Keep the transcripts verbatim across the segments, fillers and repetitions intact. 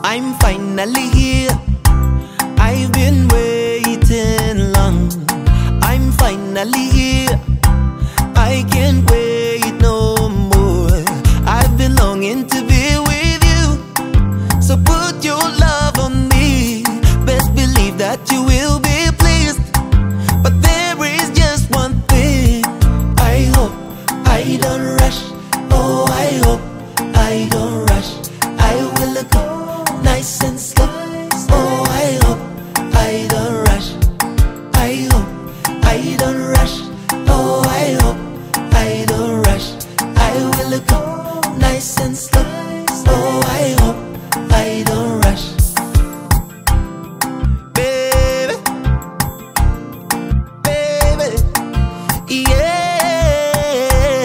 I'm finally here. I've been waiting long. I'm finally here. I can't wait no more. I've been longing to be with you. So put your love on me. Best believe that you will be pleased. But there is just one thing. I hope I don't rush. Oh, I hope I don't rush. I will go nice and slow. Oh, I hope I don't rush. I hope I don't rush. Oh, I hope I don't rush. I will go nice and slow. Oh, I hope I don't rush. Baby, baby, yeah,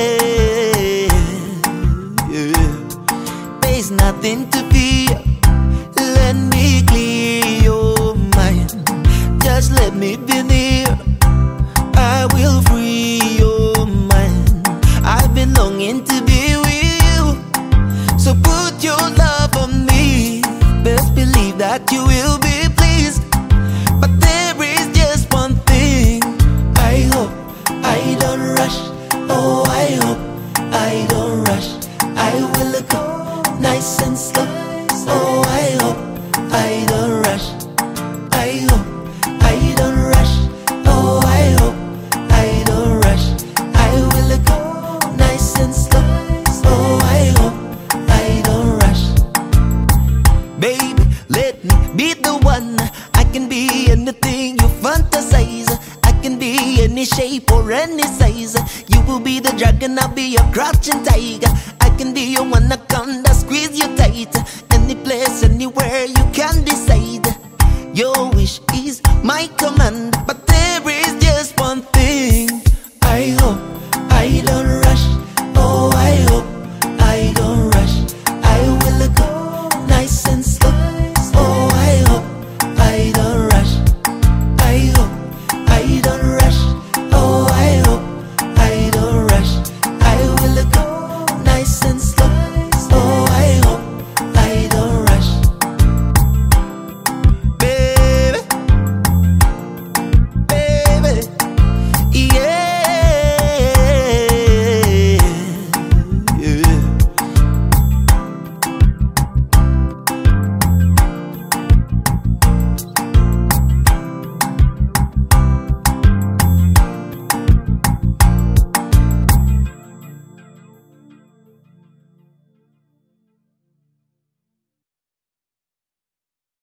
yeah. There's nothing to fear. Let me clear your mind. Just let me be near. I will free your mind. I've been longing to be with you. So put your love on me. Best believe that you will be pleased. But there is just one thing. I hope I don't rush. Oh, I hope I don't rush. I will go nice and slow. Oh, I hope I don't rush. I hope I don't rush. Oh, I hope I don't rush. I will go nice and slow. Oh, I hope I don't rush. Baby, let me be the one. I can be anything you fantasize. I can be any shape or any size. You will be the dragon, I'll be your crouching tiger. I can be your anaconda, squeeze you tight. Any place, anywhere you can decide. Your wish is my command. But there is just one thing. I hope I don't